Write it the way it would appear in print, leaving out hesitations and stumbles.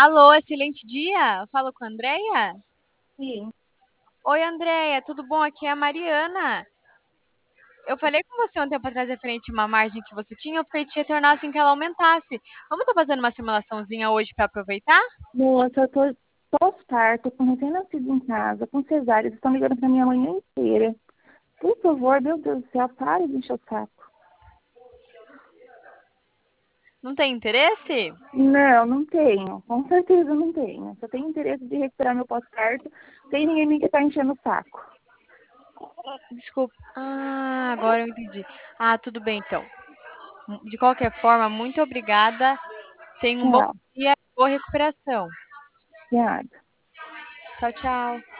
Alô, excelente dia. Falo com a Andrea. Sim. Oi, Andrea, tudo bom? Aqui é a Mariana. Eu falei com você um tempo atrás referente a uma margem que você tinha, eu fiquei de retornar assim que ela aumentasse. Vamos estar fazendo uma simulaçãozinha hoje para aproveitar? Moça, eu tô pós-parto, com recém-nascido em casa, com cesárea, vocês estão ligando pra minha manhã inteira. Por favor, meu Deus do céu, pare de encher o saco. Não tem interesse? Não, não tenho. Com certeza não tenho. Só tenho interesse de recuperar meu pós-parto, sem ninguém me que tá enchendo o saco. Desculpa. Agora eu entendi. Tudo bem então. De qualquer forma, muito obrigada. Tenha um bom Tchau. dia e boa recuperação. Tchau. Tchau, tchau.